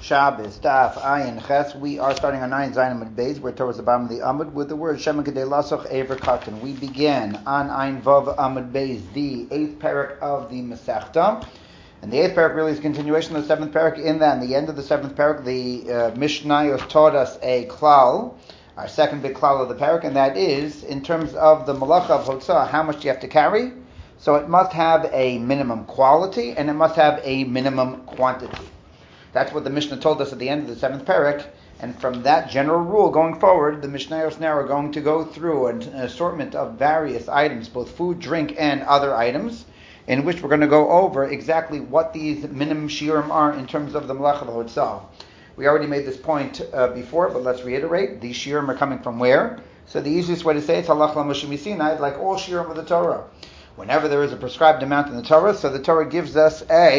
Shabbos, Daf, Ayin, Ches. We are starting on 9 Zayin Amud Beis. We're towards the bottom of the Amud with the word Shemen Kedei Lasoch Ever Katan. We began on Ayin Vav Amud Beis, the 8th parak of the Masechta. And the 8th parak really is a continuation of the 7th parak. In that, in the end of the 7th parak, the Mishnah taught us a klal, our second big klal of the parak, and that is, in terms of the malacha of Hotzah, how much do you have to carry? So it must have a minimum quality, and it must have a minimum quantity. That's what the Mishnah told us at the end of the 7th parak, and from that general rule going forward, the Mishnayos now are going to go through an assortment of various items, both food, drink, and other items, in which we're going to go over exactly what these minimum shiurim are in terms of the Malach of Hotzah. We already made this point before, but let's reiterate. These shiurim are coming from where? So the easiest way to say it's halach l'Moshe Sinai, like all shiurim of the Torah. Whenever there is a prescribed amount in the Torah, so the Torah gives us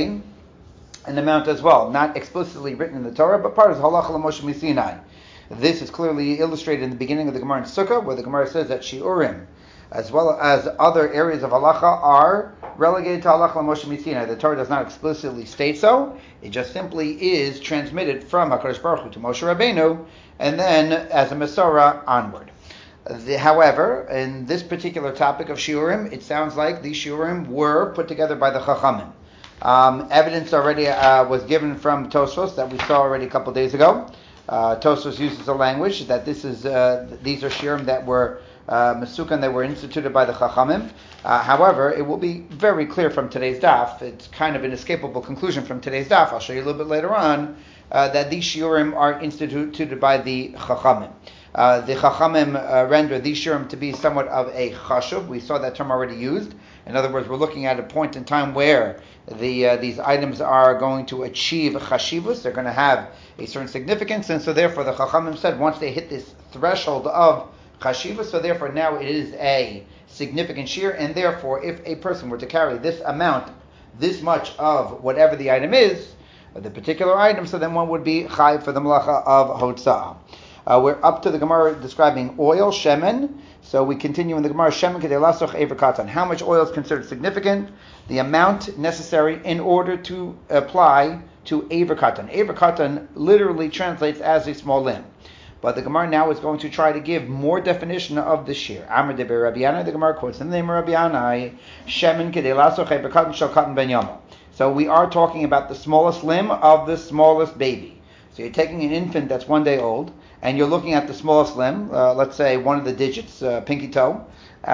an amount as well, not explicitly written in the Torah, but part of halach l'Moshe Sinai. This is clearly illustrated in the beginning of the Gemara in Sukkah, where the Gemara says that shiurim, as well as other areas of halacha, are relegated to halach l'Moshe Sinai. The Torah does not explicitly state so; it just simply is transmitted from HaKadosh Baruch Hu to Moshe Rabbeinu, and then as a Masorah onward. However, in this particular topic of shiurim, it sounds like these shiurim were put together by the Chachamim. Evidence already was given from Tosfos that we saw already a couple of days ago. Tosfos uses a language that these are shiurim that were Mesukan, that were instituted by the Chachamim. However, it will be very clear from today's daf, it's kind of an inescapable conclusion from today's daf, I'll show you a little bit later on, that these shiurim are instituted by the Chachamim. The Chachamim render these shiurim to be somewhat of a chashuv. We saw that term already used. In other words, we're looking at a point in time where these items are going to achieve chashivus. They're going to have a certain significance, and so therefore the Chachamim said once they hit this threshold of chashivus, so therefore now it is a significant shiur, and therefore if a person were to carry this amount, this much of whatever the item is, the particular item, so then one would be chayiv for the malacha of hotzah. We're up to the Gemara describing oil, shemen. So we continue in the Gemara, shemen kedei lasoch ever katan. How much oil is considered significant? The amount necessary in order to apply to ever katan. Ever katan literally translates as a small limb. But the Gemara now is going to try to give more definition of the shiur. Amar de Rabbi Yanai, the Gemara quotes in the name of Rabbi Yanai, shemen kedei lasoch ever katan shel katan ben yama. So we are talking about the smallest limb of the smallest baby. So you're taking an infant that's 1 day old, and you're looking at the smallest limb, let's say one of the digits, pinky toe.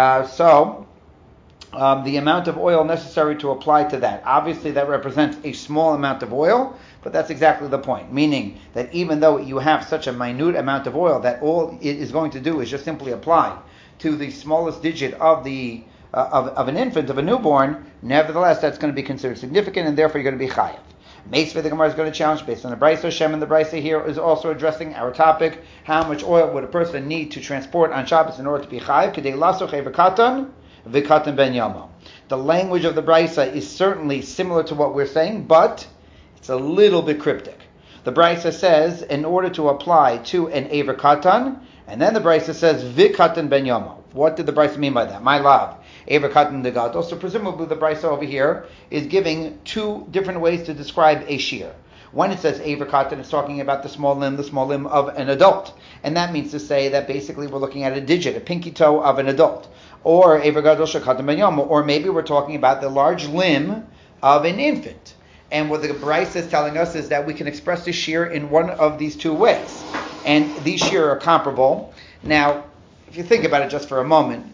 So the amount of oil necessary to apply to that. Obviously that represents a small amount of oil, but that's exactly the point. Meaning that even though you have such a minute amount of oil, that all it is going to do is just simply apply to the smallest digit of the of an infant, of a newborn, nevertheless that's going to be considered significant, and therefore you're going to be chayav. Meisvei, the Gemara is going to challenge based on the Brisa. Shemen, the Brisa here is also addressing our topic: how much oil would a person need to transport on Shabbos in order to be chayiv? Kedei lasoch ever katan v'katan ben yama. The language of the Brisa is certainly similar to what we're saying, but it's a little bit cryptic. The Brisa says in order to apply to an ever katan, and then the Brisa says v'katan ben yama. What did the Brisa mean by that? My love. Ever katan de gadol. So presumably the Brisa over here is giving two different ways to describe a shiur. When it says ever katan, it's talking about the small limb of an adult. And that means to say that basically we're looking at a digit, a pinky toe of an adult. Or ever gadol shel katan ben yama. Or maybe we're talking about the large limb of an infant. And what the Brisa is telling us is that we can express the shiur in one of these two ways. And these shiur are comparable. Now, if you think about it just for a moment,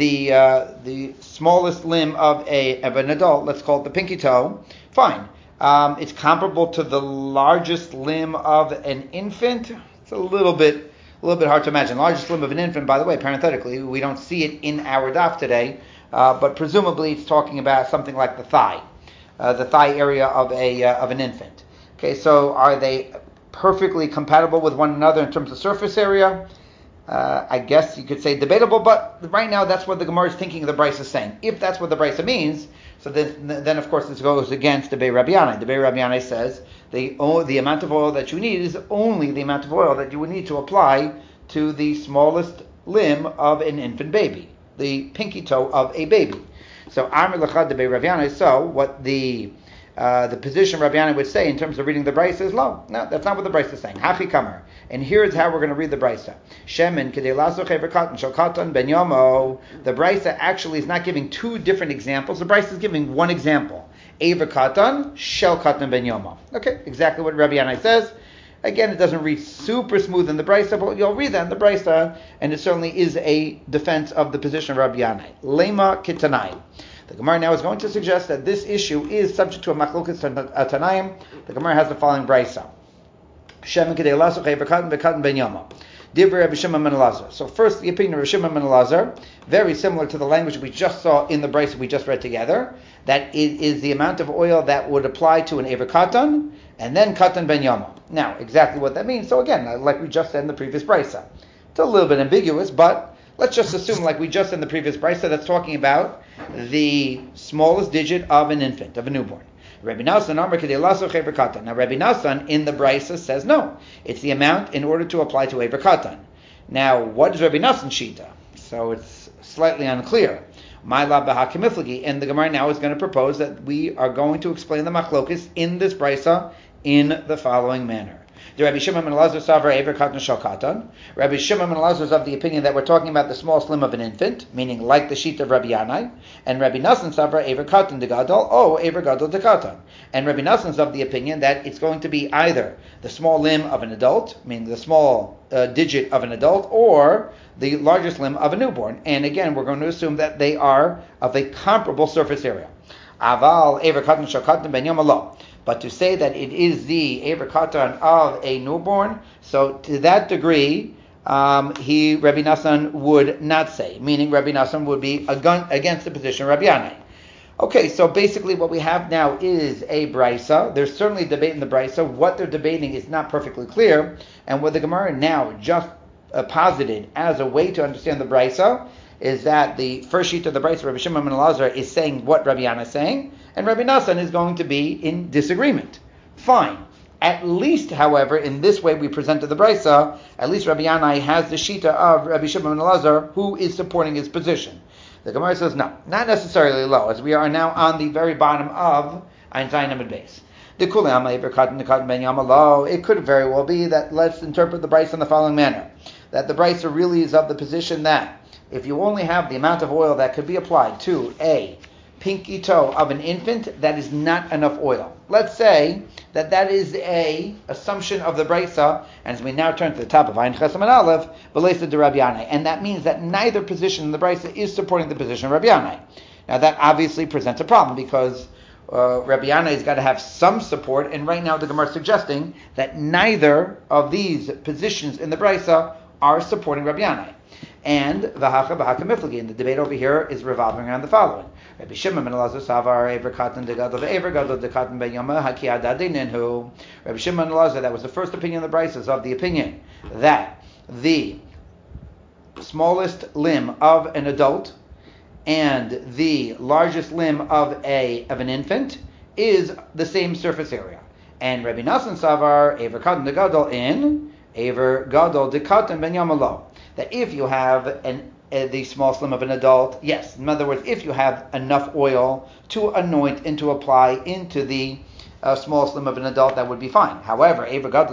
the smallest limb of an adult, let's call it the pinky toe, fine. It's comparable to the largest limb of an infant. It's a little bit hard to imagine. Largest limb of an infant, by the way, parenthetically, we don't see it in our daf today, but presumably it's talking about something like the thigh area of an infant. Okay, so are they perfectly compatible with one another in terms of surface area? I guess you could say debatable, but right now that's what the Gemara is thinking the Brisa is saying. If that's what the Brisa means, so then of course this goes against the Bei Rabbi Yanai. The Bei Rabbi Yanai says the amount of oil that you need is only the amount of oil that you would need to apply to the smallest limb of an infant baby, the pinky toe of a baby. So Amir Lachad the Bei Rabbi Yanai. So what the the position Rabbi Yana would say in terms of reading the Brisa is low. No, that's not what the Brisa is saying. Hachi kamar. And here's how we're going to read the Brisa. Shemin kedei laso chever katan shel katan ben yomo. The Brisa actually is not giving two different examples. The Brisa is giving one example. Ever katan shel katan ben yomo. Okay, exactly what Rabbi Yana says. Again, it doesn't read super smooth in the Brisa, but you'll read that in the Brisa, and it certainly is a defense of the position of Rabbi Yanai. Lema kitanai. The Gemara now is going to suggest that this issue is subject to a machlokas tanaim. The Gemara has the following Brisa. Shem kedei laso chever katan v'katan ben yomo. Divrei Rabbi Shimon ben Elazar. So first, the opinion of Rabbi Shimon ben Elazar, very similar to the language we just saw in the Brisa we just read together, that it is the amount of oil that would apply to an Ever Katan, and then Katan ben Yomo. Now, exactly what that means, so again, like we just said in the previous Brisa, it's a little bit ambiguous, but let's just assume, like we just said in the previous Brisa, that's talking about the smallest digit of an infant, of a newborn. Rabbi Nassan, Amar Kedei Laso Chever Katan. Now, Rabbi Nassan in the Brisa says no. It's the amount in order to apply to Ever Katan. Now, what is Rabbi Nassan Shita? So it's slightly unclear. My lab b'hakimiflagi, and the Gemara now is going to propose that we are going to explain the machlokus in this Brisa in the following manner. The Rabbi Shimon ben Elazar Savar Ever Katan Shel Katan. Rabbi Shimon ben Elazar is of the opinion that we're talking about the small slim of an infant, meaning like the sheet of Rabbi Yanai. And Rabbi Nassan Savar Ever Katan de Gadol, Ever Gadol de Katan. And Rabbi Nassan is of the opinion that it's going to be either the small limb of an adult, meaning the small digit of an adult, or the largest limb of a newborn. And again, we're going to assume that they are of a comparable surface area. Aval Ever Katan Shel Katan ben Yom Alo. But to say that it is the Ever Katan of a newborn, so to that degree, Rabbi Nassan would not say, meaning Rabbi Nassan would be against the position of Rabbi Yanai. Okay, so basically what we have now is a Brisa. There's certainly a debate in the Brisa. What they're debating is not perfectly clear, and what the Gemara now just posited as a way to understand the Brisa is that the first sheet of the Brisa, Rabbi Shimon ben Elazar, is saying what Rabbi Yana is saying, and Rabbi Nassan is going to be in disagreement. Fine. At least, however, in this way we presented the Brisa, at least Rabbi Yana has the shita of Rabbi Shimon ben Elazar, who is supporting his position. The Gemara says no, not necessarily low, as we are now on the very bottom of Ein Zayin Amud Beis. It could very well be that let's interpret the Brisa in the following manner, that the Brisa really is of the position that if you only have the amount of oil that could be applied to a pinky toe of an infant, that is not enough oil. Let's say that is a assumption of the Brisa, and as we now turn to the top of Ayin Chesam and Aleph, B'leisa de Rabbi Yanai, and that means that neither position in the Brisa is supporting the position of Rabbi Yanai. Now that obviously presents a problem because Rabbi Yanai has got to have some support, and right now the Gemara is suggesting that neither of these positions in the Brisa are supporting Rabbi Yanai. And v'hacha miflagi, and the debate over here is revolving around the following: Rabbi Shimon ben Elazar Savar Ever Katan de Gadol ve'Ever Gadol de Katan ben Yoma Haki Adadinenhu. Rabbi Shimon ben Elazar, that was the first opinion of the Brisa, is of the opinion that the smallest limb of an adult and the largest limb of an infant is the same surface area. And Rabbi Nassan Savar Ever Katan de Gadol in Ever Gadol de Katan ben Yoma Lo. That if you have the small slim of an adult, yes, in other words, if you have enough oil to anoint and to apply into the small slim of an adult, that would be fine. However,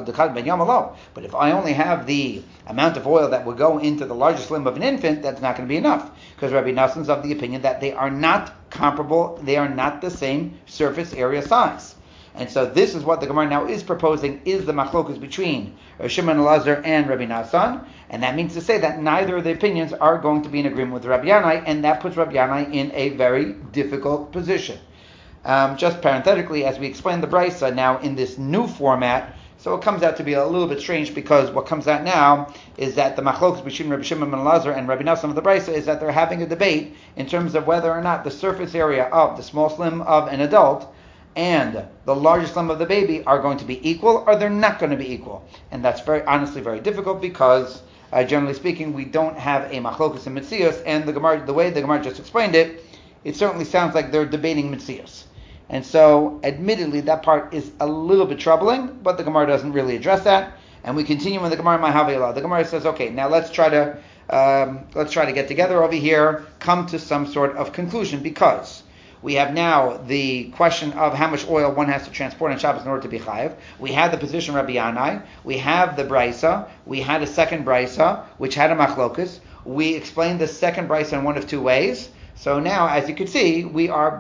but if I only have the amount of oil that would go into the largest slim of an infant, that's not going to be enough. Because Rabbi Nassan is of the opinion that they are not comparable, they are not the same surface area size. And so this is what the Gemara now is proposing is the machlokus between Rabbi Shimon Elazar and Rabbi Nassan, and that means to say that neither of the opinions are going to be in agreement with Rabbi Yanai, and that puts Rabbi Yanai in a very difficult position. Just parenthetically, as we explain the Brisa now in this new format, so it comes out to be a little bit strange because what comes out now is that the machlokus between Rabbi Shimon ben Elazar and Rabbi Nassan of the Brisa is that they're having a debate in terms of whether or not the surface area of the small slim of an adult and the largest limb of the baby are going to be equal, or they're not going to be equal. And that's honestly very difficult because, generally speaking, we don't have a machlokus in Metzius, and the way the Gemara just explained it, it certainly sounds like they're debating Metzius. And so, admittedly, that part is a little bit troubling, but the Gemara doesn't really address that. And we continue in the Gemara Mahavela. The Gemara says, okay, now let's try to get together over here, come to some sort of conclusion, because We have now the question of how much oil one has to transport on Shabbos in order to be chayav. We had the position Rabbi Yanai. We have the brisa. We had a second brisa, which had a machlokus. We explained the second brisa in one of two ways. So now, as you can see, we got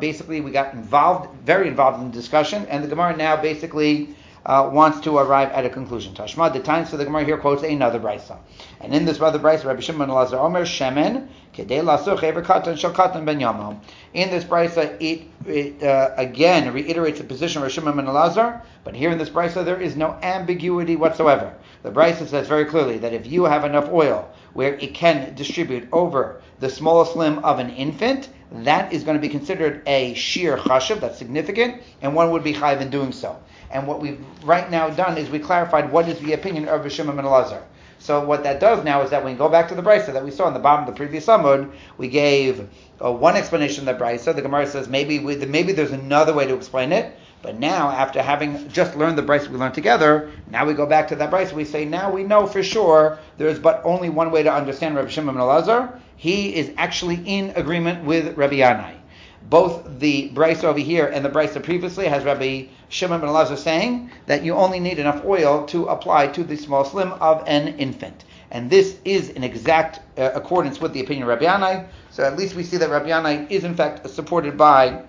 very involved in the discussion, and the Gemara now basically wants to arrive at a conclusion. Tashma the time, so the Gemara here quotes another brisa, and in this other brisa, Rabbi Shimon Elazar Omer Shemen Kedei Lasuch Ever Katan Shel Katan Ben Yamo. In this brisa, it again reiterates the position of Rabbi Shimon ben Elazar, but here in this brisa there is no ambiguity whatsoever. The brisa says very clearly that if you have enough oil where it can distribute over the smallest limb of an infant, that is going to be considered a sheer chashav, that's significant, and one would be chayiv in doing so. And what we've right now done is we clarified what is the opinion of Rabbi Shimon ben Elazar. So what that does now is that when we go back to the brisa that we saw in the bottom of the previous Amud, we gave one explanation of the brisa. The Gemara says maybe there's another way to explain it. But now, after having just learned the brisa we learned together, now we go back to that brisa. We say now we know for sure there is but only one way to understand Rabbi Shimon ben Elazar. He is actually in agreement with Rabbi Yanai. Both the brisa over here and the brisa previously has Rabbi Shimon ben Elazar saying that you only need enough oil to apply to the small limb of an infant. And this is in exact accordance with the opinion of Rabbi Yanai. So at least we see that Rabbi Yanai is in fact supported by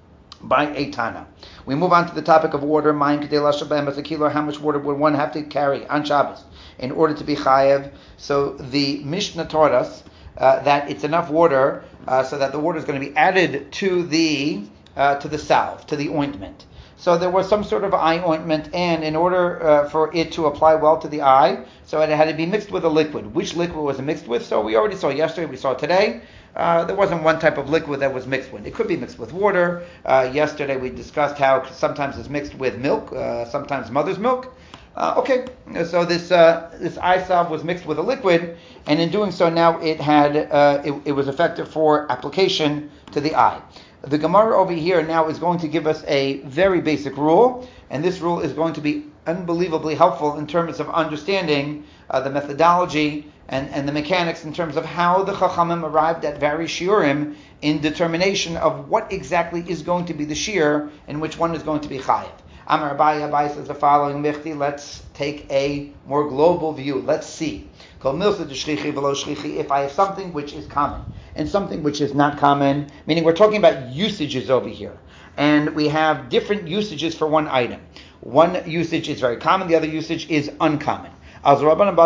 a Tana. We move on to the topic of water. How much water would one have to carry on Shabbos in order to be chayev? So the Mishnah taught us that it's enough water so that the water is going to be added to the salve, to the ointment. So there was some sort of eye ointment, and in order for it to apply well to the eye, so it had to be mixed with a liquid. Which liquid was it mixed with? So we already saw yesterday, we saw today. There wasn't one type of liquid that was mixed with. It could be mixed with water. Yesterday we discussed how sometimes it's mixed with milk, sometimes mother's milk. So this eye salve was mixed with a liquid, and in doing so now it had it was effective for application to the eye. The Gemara over here now is going to give us a very basic rule, and this rule is going to be unbelievably helpful in terms of understanding the methodology and the mechanics in terms of how the Chachamim arrived at various shiurim in determination of what exactly is going to be the shiur and which one is going to be chayiv. Amar Abai says the following, Michti, let's take a more global view. Let's see. If I have something which is common and something which is not common, meaning we're talking about usages over here, and we have different usages for one item. One usage is very common, the other usage is uncommon. So what the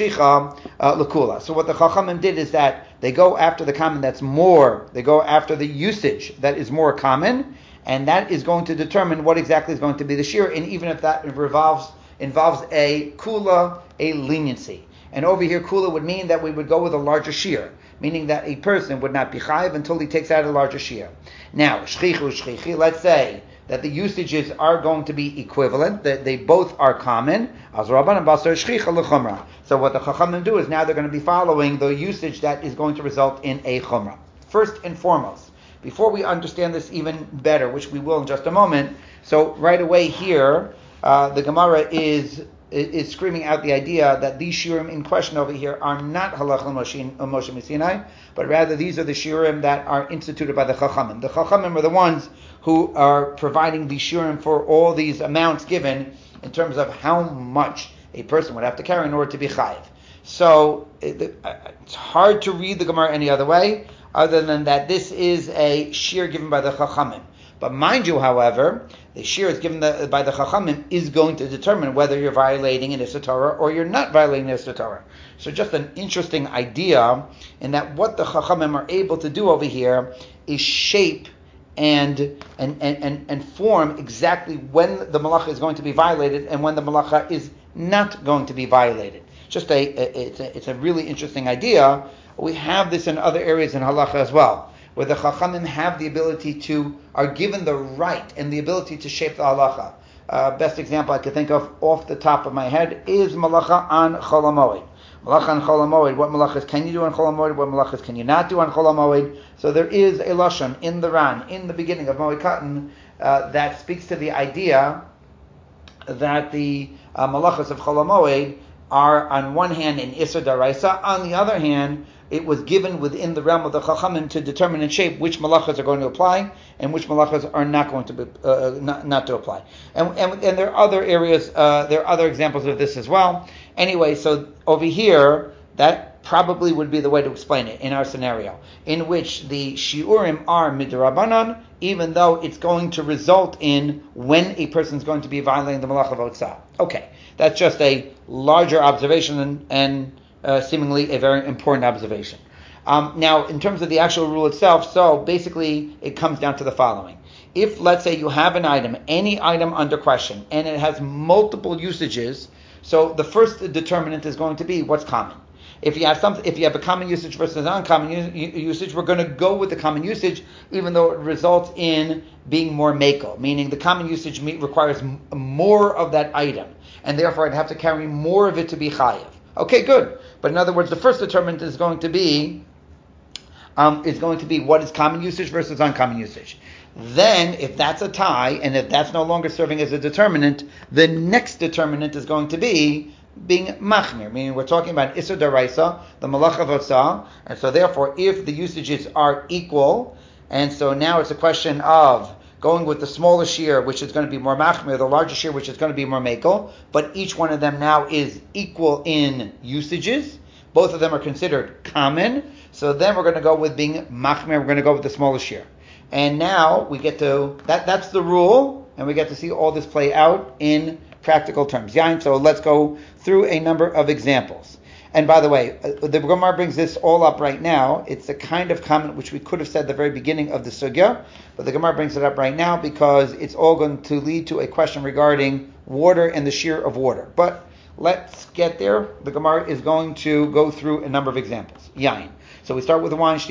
Chachamim did is that they go after the common that's more, they go after the usage that is more common, and that is going to determine what exactly is going to be the shiur, and even if that involves a kula, a leniency. And over here, kula would mean that we would go with a larger shiur, meaning that a person would not be chayiv until he takes out a larger shiur. Now, shchichi, let's say that the usages are going to be equivalent, that they both are common. So what the Chachamim do is now they're going to be following the usage that is going to result in a chumrah. First and foremost, before we understand this even better, which we will in just a moment, so right away here, the Gemara is screaming out the idea that these shiurim in question over here are not halach Moshe Sinai, but rather these are the shiurim that are instituted by the Chachamim. The Chachamim are the ones who are providing the shiurim for all these amounts given in terms of how much a person would have to carry in order to be chayiv. So it's hard to read the Gemara any other way, other than that this is a shiur given by the Chachamim. But mind you, however, the shiur is given by the Chachamim is going to determine whether you're violating an Issur Torah or you're not violating an Issur Torah. So just an interesting idea in that what the Chachamim are able to do over here is shape and form exactly when the malacha is going to be violated and when the malacha is not going to be violated. It's a really interesting idea. We have this in other areas in halacha as well, where the Chachamim have the ability are given the right and the ability to shape the halacha. Best example I could think of off the top of my head is malacha on Chol HaMoed. Malacha on Chol HaMoed, what malachas can you do on Chol HaMoed, what malachas can you not do on Chol HaMoed? So there is a lashon in the Ran, in the beginning of Moed Katan, that speaks to the idea that the malachas of Chol HaMoed are on one hand in Issur Daraisa, on the other hand it was given within the realm of the Chachamim to determine and shape which malachas are going to apply and which malachas are not going to be, not to apply. And there are other areas, there are other examples of this as well. Anyway, so over here, that probably would be the way to explain it in our scenario, in which the shiurim are midrabanan, even though it's going to result in when a person is going to be violating the malach of otzah. Okay, that's just a larger observation and seemingly a very important observation. Now, in terms of the actual rule itself, so basically it comes down to the following. If, let's say, you have an item, any item under question, and it has multiple usages, so the first determinant is going to be what's common. If you have a common usage versus an uncommon usage, we're going to go with the common usage, even though it results in being more makel, meaning the common usage requires more of that item, and therefore I'd have to carry more of it to be chayiv. Okay, good. But in other words, the first determinant is going to be what is common usage versus uncommon usage. Then, if that's a tie, and if that's no longer serving as a determinant, the next determinant is going to be being machmir, meaning we're talking about Isur Daraisa, the malach of otzah, and so therefore, if the usages are equal, and so now it's a question of going with the smaller shear, which is going to be more machmir, the larger shear, which is going to be more makel, but each one of them now is equal in usages. Both of them are considered common, so then we're going to go with being machmir, we're going to go with the smaller shear. And now we get to, that's the rule, and we get to see all this play out in practical terms. So let's go through a number of examples. And by the way, the Gemara brings this all up right now. It's a kind of comment which we could have said at the very beginning of the sugya, but the Gemara brings it up right now because it's all going to lead to a question regarding water and the shear of water. But let's get there. The Gemara is going to go through a number of examples. Yain. So we start with the wine.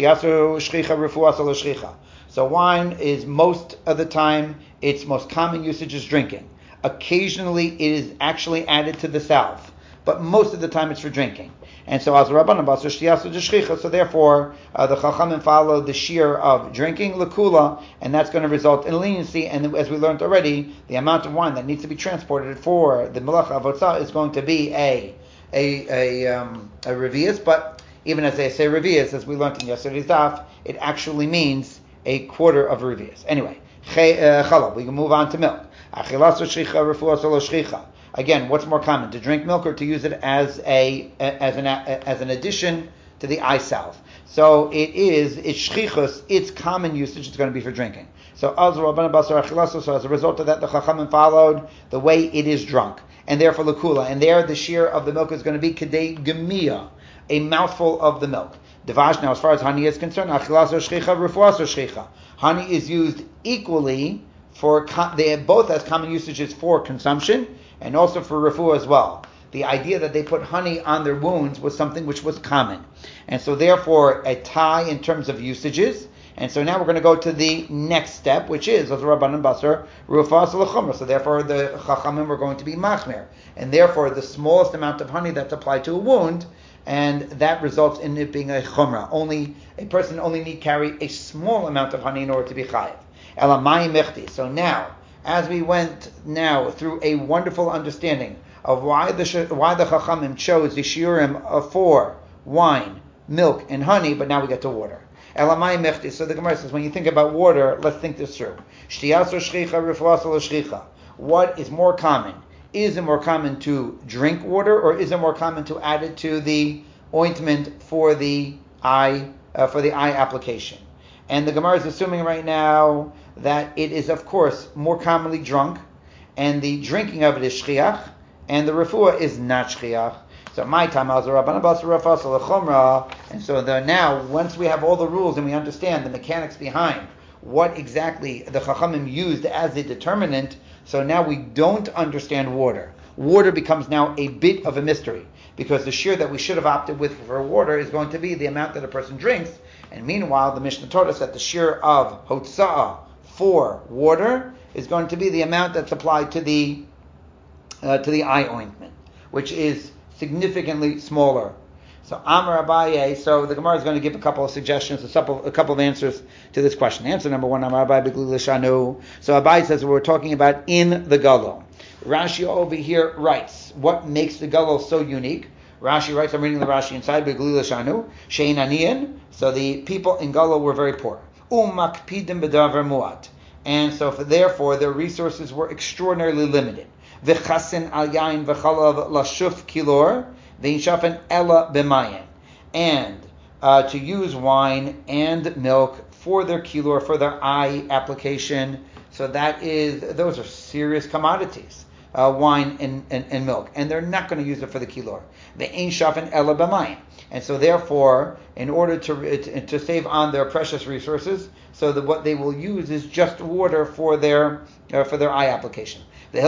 So wine is most of the time, its most common usage is drinking. Occasionally it is actually added to the salve, but most of the time it's for drinking. And so so therefore the Chachamim follow the shear of drinking, lakula, and that's going to result in leniency. And as we learned already, the amount of wine that needs to be transported for the melacha of otzah is going to be a revius. But even as they say revius, as we learned in yesterday's daf, it actually means a quarter of revius. Anyway, chalab. We can move on to milk. Again, what's more common, to drink milk or to use it as an addition to the eye salve? So it's shchichus, its common usage is going to be for drinking. So as a result of that, the Chachamim followed the way it is drunk, and therefore lakula, and there the shear of the milk is going to be kedei gemia, a mouthful of the milk. Devash, now as far as honey is concerned, honey is used equally they both as common usages for consumption and also for refuah as well. The idea that they put honey on their wounds was something which was common. And so therefore a tie in terms of usages. And so now we're going to go to the next step, which is Rabbanan Basar Rufas al-Chumra. So therefore the Chachamim are going to be machmir. And therefore the smallest amount of honey that's applied to a wound, and that results in it being a chumrah. A person only need carry a small amount of honey in order to be chayiv. So now, as we went now through a wonderful understanding of why the Chachamim chose the shiurim for wine, milk, and honey, but now we get to water. So the Gemara says, when you think about water, let's think this through. What is more common? Is it more common to drink water, or is it more common to add it to the ointment for the eye application? And the Gemara is assuming right now that it is, of course, more commonly drunk, and the drinking of it is shchiach, and the refuah is not shchiach. So my time, and so now, once we have all the rules and we understand the mechanics behind what exactly the Chachamim used as a determinant, so now we don't understand water. Water becomes now a bit of a mystery, because the shear that we should have opted with for water is going to be the amount that a person drinks. And meanwhile, the Mishnah taught us that the shear of hotza'ah for water is going to be the amount that's applied to the eye ointment, which is significantly smaller. So Amar Abaye, so the Gemara is going to give a couple of suggestions, a couple of answers to this question. Answer number one, Amar Abaye B'Gli L'Shanu. So Abaye says we're talking about in the Galo. Rashi over here writes, what makes the Galo so unique? Rashi writes, I'm reading the Rashi inside, Beglila Shanu, Shein Aniyan. So the people in Galo were very poor. Umakpidim bedavar muat. And so therefore their resources were extraordinarily limited. V'chasin al yain v'chalav lashuf kilor, v'yinshafen ela b'mayin. And to use wine and milk for their kilor, for their eye application. So those are serious commodities, wine and milk. And they're not going to use it for the kilor. V'yinshafen ela b'mayin. And so therefore, in order to save on their precious resources, so that what they will use is just water for their eye application.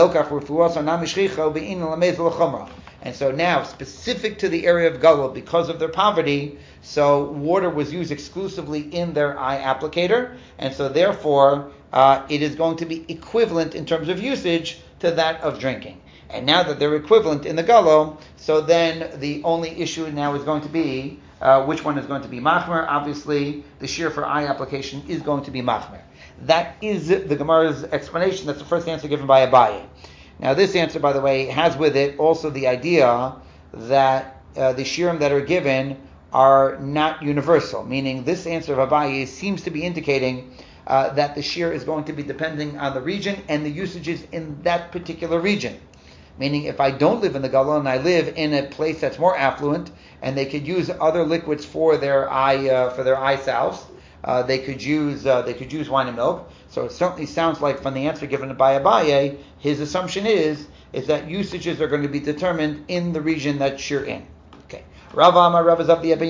And so now, specific to the area of Galo, because of their poverty, so water was used exclusively in their eye applicator, and so therefore it is going to be equivalent in terms of usage to that of drinking. And now that they're equivalent in the Galo, so then the only issue now is going to be which one is going to be machmer. Obviously, the shear for eye application is going to be machmer. That is the Gemara's explanation. That's the first answer given by Abaye. Now, this answer, by the way, has with it also the idea that the shirim that are given are not universal, meaning this answer of Abaye seems to be indicating that the shear is going to be depending on the region and the usages in that particular region. Meaning, if I don't live in the Galo and I live in a place that's more affluent, and they could use other liquids for their eye salves, they could use wine and milk. So it certainly sounds like from the answer given by Abaye, his assumption is that usages are going to be determined in the region that you're in. Okay. Rava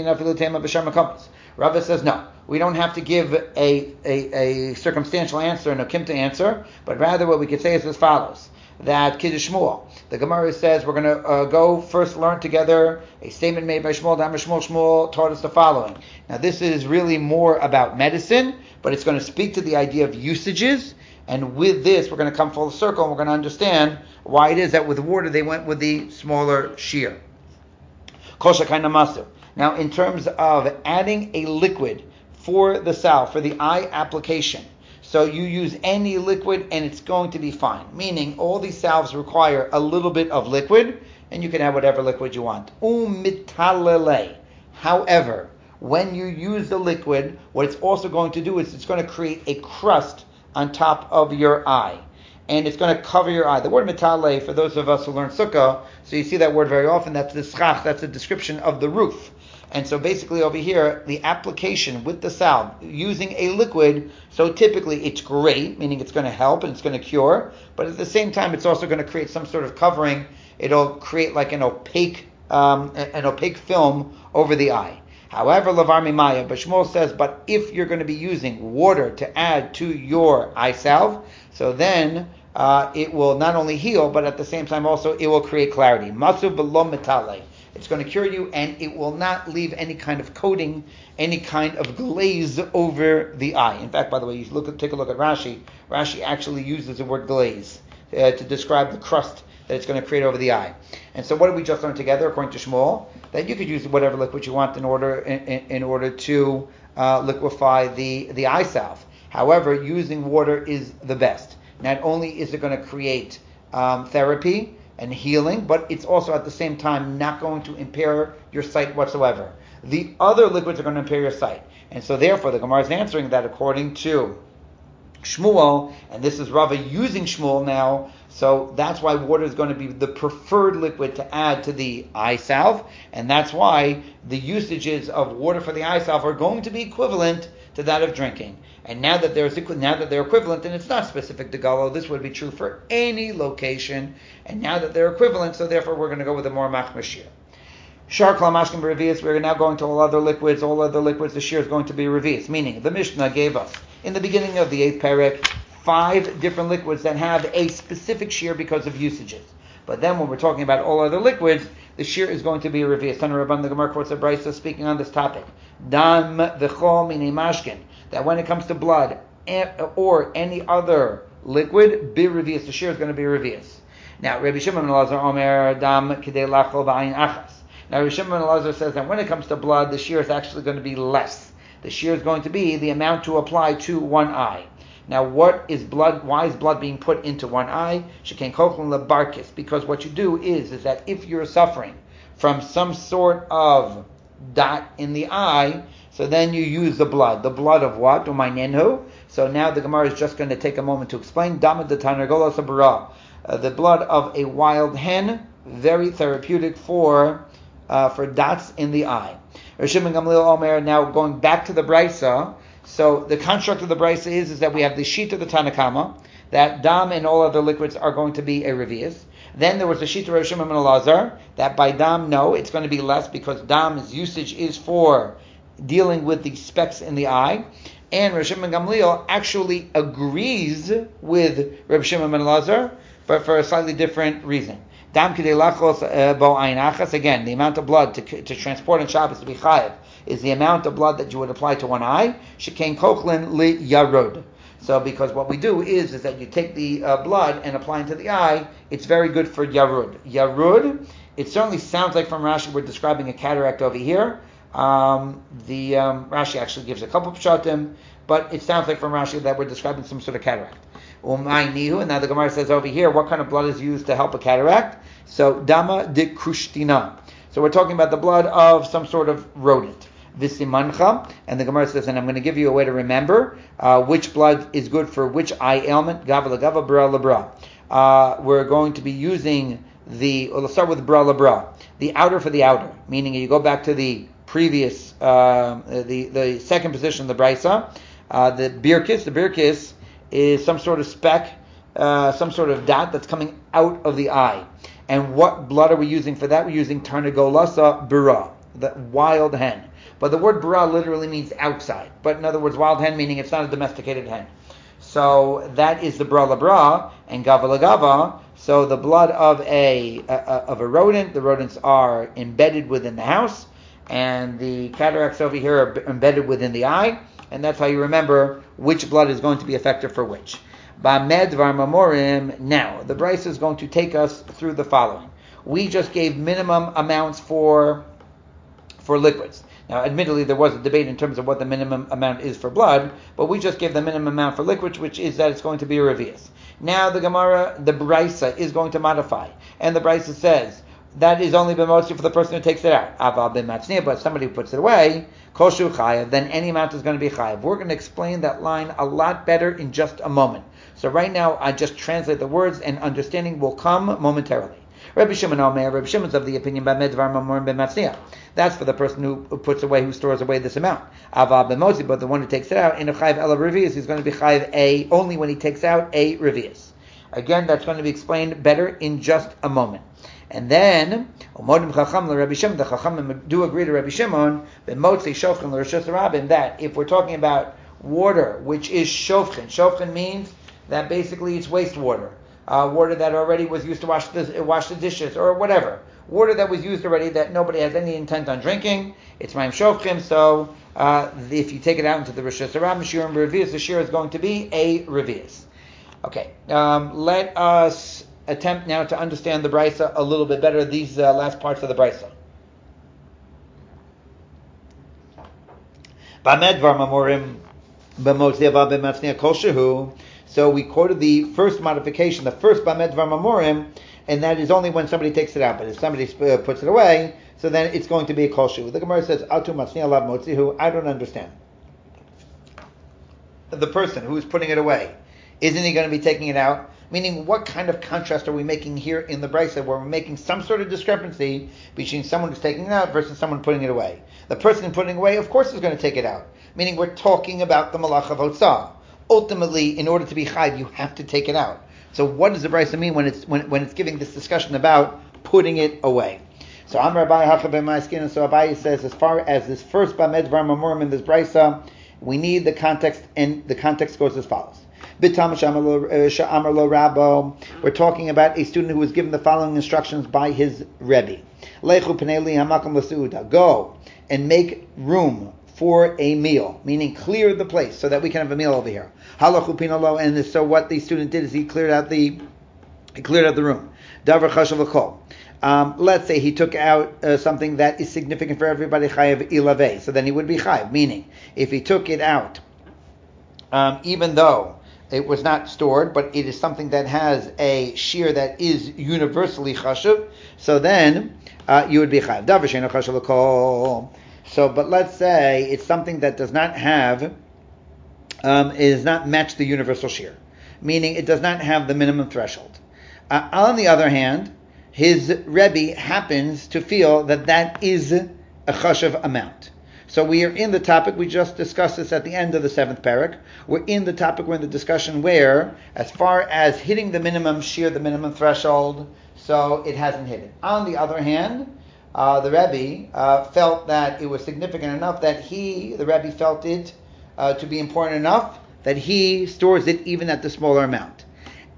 says no. We don't have to give a circumstantial answer and a kimta answer, but rather what we could say is as follows. That Kiddush Shmuel. The Gemara says we're going to go first learn together a statement made by Shmuel. Shmuel taught us the following. Now this is really more about medicine, but it's going to speak to the idea of usages. And with this, we're going to come full circle and we're going to understand why it is that with water they went with the smaller shear. Kosha kind of masu. Now in terms of adding a liquid for the salve, for the eye application, so you use any liquid and it's going to be fine. Meaning all these salves require a little bit of liquid and you can have whatever liquid you want. Umitalele. However, when you use the liquid, what it's also going to do is it's going to create a crust on top of your eye. And it's going to cover your eye. The word mitale, for those of us who learn sukkah, so you see that word very often, that's the schach, that's a description of the roof. And so basically over here, the application with the salve, using a liquid, so typically it's great, meaning it's going to help and it's going to cure, but at the same time it's also going to create some sort of covering. It'll create like an opaque film over the eye. However, Lavar Mimaya, but Shmuel says, but if you're going to be using water to add to your eye salve, so then it will not only heal, but at the same time also it will create clarity. Masu below metale. It's going to cure you, and it will not leave any kind of coating, any kind of glaze over the eye. In fact, by the way, you take a look at Rashi. Rashi actually uses the word glaze to describe the crust that it's going to create over the eye. And so what did we just learn together, according to Shmuel? That you could use whatever liquid you want in order to liquefy the eye salve. However, using water is the best. Not only is it going to create therapy and healing, but it's also at the same time not going to impair your sight whatsoever. The other liquids are going to impair your sight. And so therefore the Gemara is answering that according to Shmuel, and this is Rava using Shmuel now, so that's why water is going to be the preferred liquid to add to the eye salve, and that's why the usages of water for the eye salve are going to be equivalent to that of drinking. And now that they're equivalent, and it's not specific to Galo, this would be true for any location, and now that they're equivalent, so therefore we're going to go with a more machmir shear. Shar klamashkim revius, we're now going to all other liquids, the shear is going to be revius, meaning the Mishnah gave us, in the beginning of the 8th perek, 5 different liquids that have a specific shear because of usages. But then when we're talking about all other liquids, the shear is going to be a revius. Tanu Rabban, the Gemara quotes a Brisa speaking on this topic. Dam v'chol minei mashkin, that when it comes to blood or any other liquid, be revius, the shear is going to be revius. Now, Rabbi Shimon ben Elazar Omer dam kidei lachol b'ayin achas. Now, Rabbi Shimon ben Elazar says that when it comes to blood, the shear is actually going to be less. The shear is going to be the amount to apply to one eye. Now, what is blood? Why is blood being put into one eye? Shekain kochlin lebarkis. Because what you do is that if you're suffering from some sort of dot in the eye, so then you use the blood. The blood of what? Umaynenhu. So now the Gemara is just going to take a moment to explain. Dama de Tanargola Sabara. The blood of a wild hen, very therapeutic for dots in the eye. Rishim and Gamliel Omer, now going back to the Brisa. So the construct of the Brisa is that we have the sheet of the Tanakama, that dam and all other liquids are going to be a revius. Then there was the sheet of Rishim and Elazar, that by dam, no, it's going to be less because dam's usage is for dealing with the specks in the eye. And Rishim and Gamliel actually agrees with Reb Shimon ben Elazar, but for a slightly different reason. Dam kidei lachos bo ayin achas. Again, the amount of blood to transport on Shabbos to be chayev is the amount of blood that you would apply to one eye. Shekain kochlin li yarud. So because what we do is that you take the blood and apply it to the eye, it's very good for yarud. Yarud, it certainly sounds like from Rashi we're describing a cataract over here. Rashi actually gives a couple of pshatim, but it sounds like from Rashi that we're describing some sort of cataract. And now the Gemara says over here, what kind of blood is used to help a cataract? So dama de krushtina. So we're talking about the blood of some sort of rodent. Visimancha, and the Gemara says, and I'm going to give you a way to remember which blood is good for which eye ailment. Gava lagava, bra labra. We're going to be using let's start with bra labra. The outer for the outer, meaning you go back to the previous, the second position of the Brisa. The birkis is some sort of speck, some sort of dot that's coming out of the eye. And what blood are we using for that? We're using tarnagolasa bura, the wild hen. But the word bura literally means outside. But in other words, wild hen meaning it's not a domesticated hen. So that is the bra labra and gava lagava. So the blood of a rodent. The rodents are embedded within the house, and the cataracts over here are embedded within the eye. And that's how you remember which blood is going to be effective for which. Ba'med v'armamorim. Now, the Brisa is going to take us through the following. We just gave minimum amounts for liquids. Now, admittedly, there was a debate in terms of what the minimum amount is for blood, but we just gave the minimum amount for liquids, which is that it's going to be a revius. Now, the Brisa is going to modify, and the Brisa says that is only b'motzi for the person who takes it out. Aval b'matzniya, but somebody who puts it away, koshu chayav, then any amount is going to be chayav. We're going to explain that line a lot better in just a moment. So right now, I just translate the words, and understanding will come momentarily. Rabbi Shimon Omer, Rabbi Shimon's of the opinion by medvar mamorim b'matzniya. That's for the person who puts away, who stores away this amount. Aval b'motzi, but the one who takes it out, in a chayav ela revius, he's going to be chayav only when he takes out a revius. Again, that's going to be explained better in just a moment. And then, Omodim Chacham Rabbi Shimon, the Chachamim do agree to Rabbi Shimon, b'motzi shofchen l'reshus rabim, that if we're talking about water, which is shofchen means that basically it's wastewater. Water that already was used to wash the dishes or whatever. Water that was used already that nobody has any intent on drinking. It's Maim Shofchim, so if you take it out into the Rishus Harabim, Shiurim Revius, the Shir is going to be a Revius. Okay, let us attempt now to understand the Brisa a little bit better, these last parts of the Brisa. Ba'med var mamorim b'motzi ava b'matzniya kol shehu. So we quoted the first modification, the first Ba'med Dvar Mamorim, and that is only when somebody takes it out. But if somebody puts it away, so then it's going to be a Kol Shu. The Gemara says, Atu Matzniya Lav Motzihu. I don't understand. The person who's putting it away, isn't he going to be taking it out? Meaning, what kind of contrast are we making here in the Brisa, where we're making some sort of discrepancy between someone who's taking it out versus someone putting it away? The person putting it away, of course, is going to take it out. Meaning, we're talking about the Malach of Hotzah. Ultimately, in order to be chayv, you have to take it out. So what does the Brisa mean when it's giving this discussion about putting it away? So Amar Abaye Hachabem Ma'askin, so Abaye says, as far as this first Ba'med Dvar Mamorim in this Brisa, we need the context, and the context goes as follows. B'tam Sha'amar Lo Rabbo, we're talking about a student who was given the following instructions by his Rebbe. Lechu Pnei Li Hamakam L'Seuda, go and make room for a meal, meaning clear the place so that we can have a meal over here. Halachu pinalo, and so what the student did is he cleared out the room. Davar chashav l'kol. Let's say he took out something that is significant for everybody, chayav ilave. So then he would be chayav, meaning if he took it out, even though it was not stored, but it is something that has a shear that is universally chashav, so then you would be chayav. Davar she'eino chashav l'kol. So, but let's say it's something that does not have, is not match the universal shear, meaning it does not have the minimum threshold. On the other hand, his Rebbe happens to feel that that is a chashav amount. So we are in the topic, we just discussed this at the end of the 7th parak. We're in the discussion where, as far as hitting the minimum shear, the minimum threshold, so it hasn't hit it. On the other hand, the Rebbe felt that it was significant enough that the Rebbe felt it to be important enough that he stores it even at the smaller amount.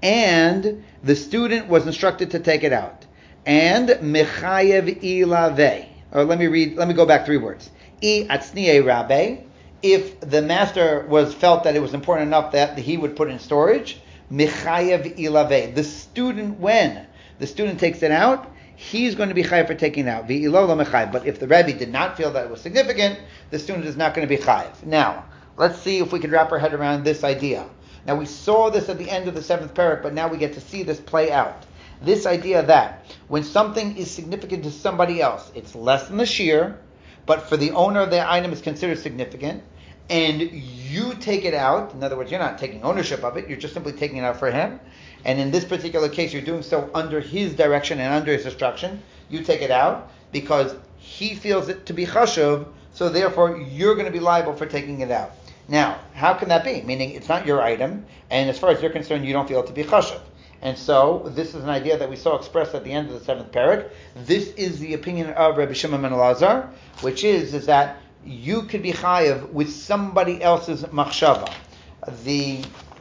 And the student was instructed to take it out. And mechayev ilave. Or let me go back 3 words. I atzniye rabbe. If the master felt that it was important enough that he would put it in storage, mechayev ilave. The student, when the student takes it out, he's going to be chayav for taking it out. V'ilo lo mechayev. But if the Rebbe did not feel that it was significant, the student is not going to be chayav. Now, let's see if we can wrap our head around this idea. Now, we saw this at the end of the 7th parak, but now we get to see this play out. This idea that when something is significant to somebody else, it's less than the shear, but for the owner of the item it's considered significant, and you take it out, in other words, you're not taking ownership of it, you're just simply taking it out for him, and in this particular case you're doing so under his direction and under his instruction, you take it out because he feels it to be chashuv, so therefore you're going to be liable for taking it out. Now, how can that be? Meaning it's not your item, and as far as you're concerned, you don't feel it to be chashuv. And so, this is an idea that we saw expressed at the end of the 7th parak. This is the opinion of Rabbi Shimon ben Elazar, which is that you could be chayav with somebody else's machshava. At the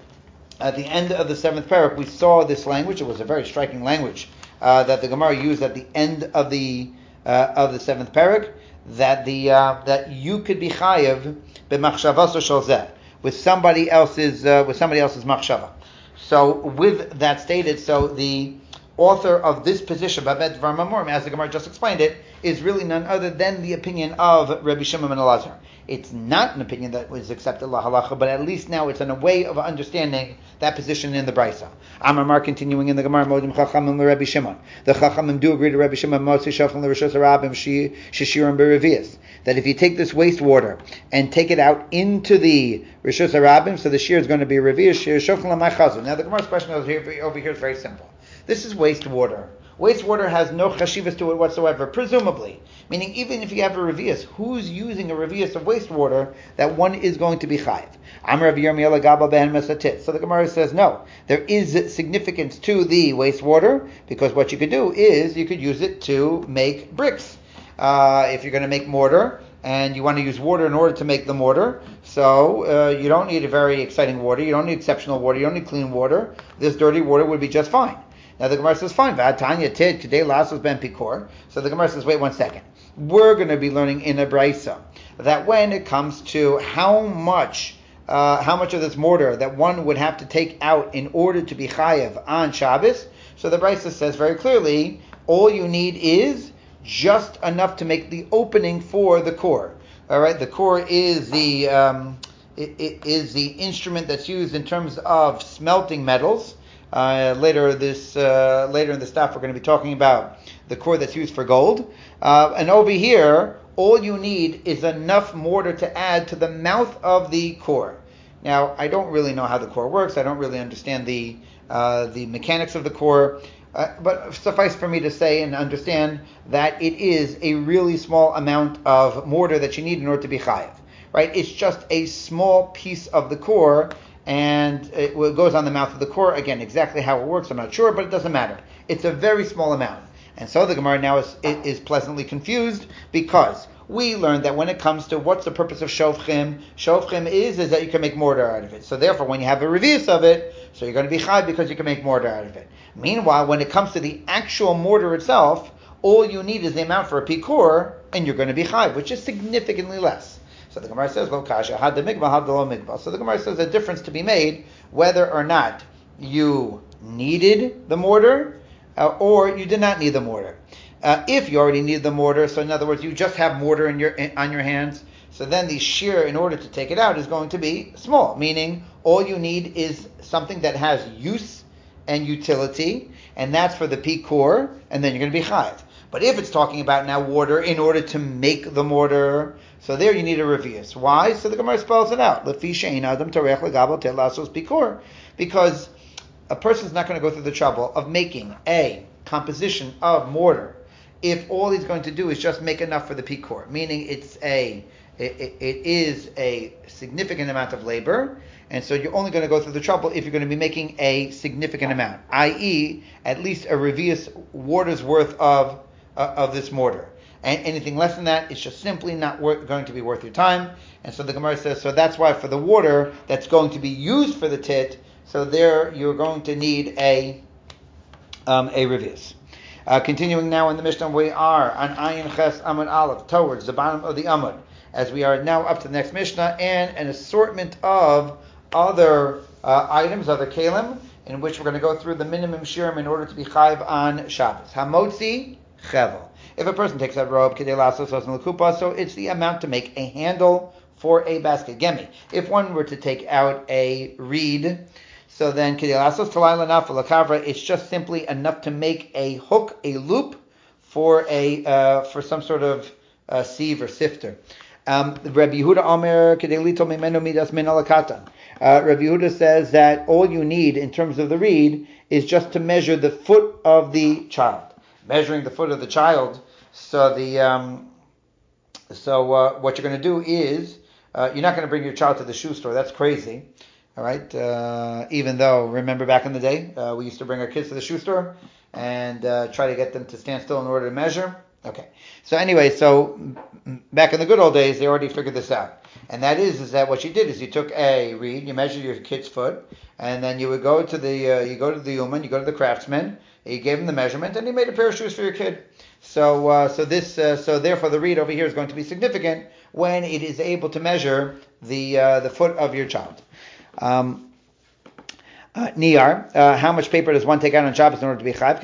end of the 7th parak, we saw this language. It was a very striking language that the Gemara used at the end of the 7th parak. That you could be chayav b'machshavas shalzeh with somebody else's machshava. So with that stated, so the author of this position, Babet Dvar Mamorim, as the Gemara just explained it, is really none other than the opinion of Rabbi Shimon ben Elazar. It's not an opinion that was accepted la halacha, but at least now it's in a way of understanding that position in the Brisa. Amar continuing in the Gemara, Modim Chachamim Rabbi Shimon. The Chachamim do agree to Rabbi Shimon, Motzi Shoflim L'Rishos Harabim Shishirim B'Revius, that if you take this wastewater and take it out into the Rishos Harabim, so the shear is going to be Revius Shoflim L'Machazon. Now the Gemara's question over here is very simple. This is wastewater. Wastewater has no chashivas to it whatsoever, presumably. Meaning, even if you have a revius, who's using a revius of wastewater that one is going to be chayiv? So the Gemara says, no, there is significance to the wastewater, because what you could do is you could use it to make bricks. If you're going to make mortar, and you want to use water in order to make the mortar, so you don't need a very exciting water, you don't need exceptional water, you don't need clean water. This dirty water would be just fine. Now the Gemara says, fine, V'atanya tid k'dei lasos ben pikor. So the Gemara says, wait 1 second. We're going to be learning in a brisa that when it comes to how much of this mortar that one would have to take out in order to be chayav on Shabbos, so the brisa says very clearly, all you need is just enough to make the opening for the core. All right, the core is the is the instrument that's used in terms of smelting metals. Later in the stuff we're going to be talking about the core that's used for gold. And over here, all you need is enough mortar to add to the mouth of the core. Now, I don't really know how the core works. I don't really understand the mechanics of the core. But suffice for me to say and understand that it is a really small amount of mortar that you need in order to be chayav. Right? It's just a small piece of the core, and it goes on the mouth of the core. Again, exactly how it works, I'm not sure, but it doesn't matter. It's a very small amount. And so the Gemara now is pleasantly confused, because we learned that when it comes to what's the purpose of shofchim is that you can make mortar out of it. So therefore, when you have a revius of it, so you're going to be chayv because you can make mortar out of it. Meanwhile, when it comes to the actual mortar itself, all you need is the amount for a pikur, and you're going to be chayv, which is significantly less. So the Gemara says, lo kasha, had the mikvah, had the lo mikvah. So the Gemara says a difference to be made whether or not you needed the mortar or you did not need the mortar. If you already need the mortar, so in other words, you just have mortar on your hands, so then the shear in order to take it out is going to be small, meaning all you need is something that has use and utility, and that's for the pikur, and then you're going to be chayiv. But if it's talking about now water in order to make the mortar, so there you need a revius. Why? So the Gemara spells it out. Because a person's not going to go through the trouble of making a composition of mortar if all he's going to do is just make enough for the pikor, meaning it is a significant amount of labor, and so you're only going to go through the trouble if you're going to be making a significant amount, i.e., at least a revius water's worth of this mortar. And anything less than that, it's just simply not going to be worth your time. And so the Gemara says, so that's why for the water that's going to be used for the tit, so there you're going to need a revius. Continuing now in the Mishnah, we are on Ayin Ches Amud Aleph, towards the bottom of the Amud, as we are now up to the next Mishnah, and an assortment of other items, other kalim, in which we're going to go through the minimum shirim in order to be chayiv on Shabbos. Hamotzi chevel. If a person takes that robe, so it's the amount to make a handle for a basket. Gemi. If one were to take out a reed, so then it's just simply enough to make a hook, a loop for some sort of sieve or sifter. Rabbi Yehuda Omer kedelito mimenu midas min alakatan. Rabbi Yehuda says that all you need in terms of the reed is just to measure the foot of the child. Measuring the foot of the child. So what you're going to do is you're not going to bring your child to the shoe store. That's crazy. All right. Even though, remember back in the day, we used to bring our kids to the shoe store and try to get them to stand still in order to measure. Okay. So anyway, back in the good old days, they already figured this out. And that is that what you did is you took a reed, you measured your kid's foot, and then you would go to the Uman, you go to the craftsman, you gave him the measurement, and he made a pair of shoes for your kid. So therefore the reed over here is going to be significant when it is able to measure the foot of your child. Niyar, how much paper does one take out on Shabbos in order to be chayiv?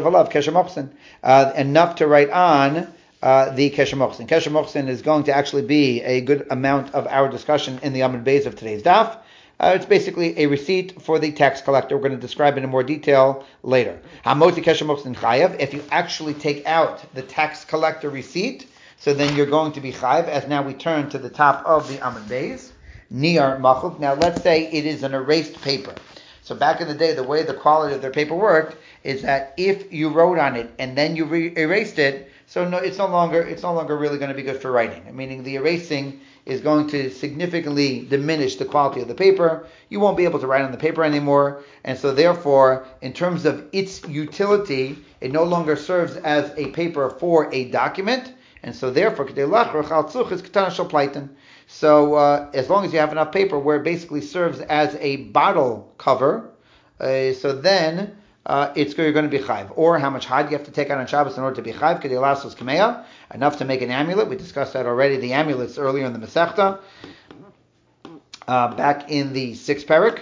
Enough to write on the kesher mochsin. Kesher mochsin is going to actually be a good amount of our discussion in the Amud Beis of today's daf. It's basically a receipt for the tax collector. We're going to describe it in more detail later. Hamoti kesher mochsin chayiv. If you actually take out the tax collector receipt, so then you're going to be chayiv. As now we turn to the top of the Amud Beis. Niyar machuk. Now let's say it is an erased paper. So back in the day, the way the quality of their paper worked is that if you wrote on it and then you erased it, so no, it's no longer really going to be good for writing. Meaning the erasing is going to significantly diminish the quality of the paper. You won't be able to write on the paper anymore, and so therefore, in terms of its utility, it no longer serves as a paper for a document, and so therefore, so as long as you have enough paper where it basically serves as a bottle cover, so then you're going to be chayv. Or how much hide you have to take out on Shabbos in order to be chayv? Kedelasos kameya, enough to make an amulet. We discussed that already. The amulets earlier in the Masechta, back in the 6th parak.